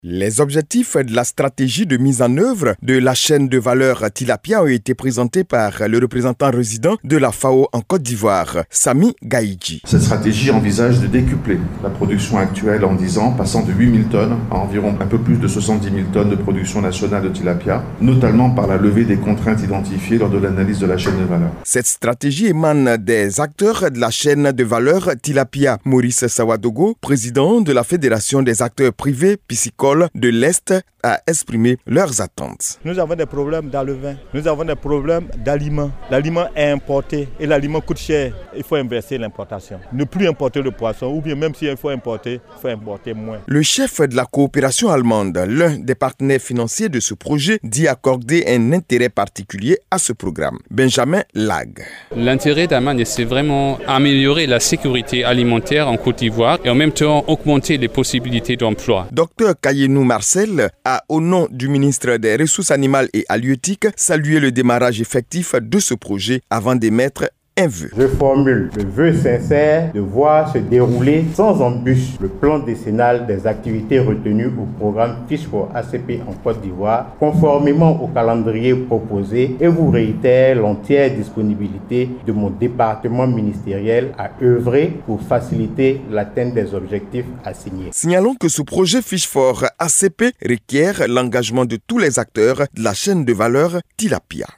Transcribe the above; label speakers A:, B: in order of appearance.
A: Les objectifs de la stratégie de mise en œuvre de la chaîne de valeur Tilapia ont été présentés par le représentant résident de la FAO en Côte d'Ivoire, Sami Gaïdji.
B: Cette stratégie envisage de décupler la production actuelle en 10 ans, passant de 8 000 tonnes à environ un peu plus de 70 000 tonnes de production nationale de tilapia, notamment par la levée des contraintes identifiées lors de l'analyse de la chaîne de valeur.
A: Cette stratégie émane des acteurs de la chaîne de valeur Tilapia. Maurice Sawadogo, président de la Fédération des acteurs privés piscicoles de l'Est, a exprimé leurs attentes.
C: Nous avons des problèmes dans le vin, nous avons des problèmes d'aliments. L'aliment est importé et l'aliment coûte cher. Il faut inverser l'importation. Ne plus importer le poisson, ou bien même s'il faut importer moins.
A: Le chef de la coopération allemande, l'un des partenaires financiers de ce projet, dit accorder un intérêt particulier à ce programme. Benjamin Lag.
D: L'intérêt d'Allemagne, c'est vraiment améliorer la sécurité alimentaire en Côte d'Ivoire et en même temps augmenter les possibilités d'emploi.
A: Dr Kayenou Marcel a, au nom du ministre des Ressources animales et halieutiques, salué le démarrage effectif de ce projet avant d'émettre un vœu.
E: Je formule le vœu sincère de voir se dérouler sans embûche le plan décennal des activités retenues au programme Fish for ACP en Côte d'Ivoire, conformément au calendrier proposé, et vous réitère l'entière disponibilité de mon département ministériel à œuvrer pour faciliter l'atteinte des objectifs assignés.
A: Signalons que ce projet Fish for ACP requiert l'engagement de tous les acteurs de la chaîne de valeur Tilapia.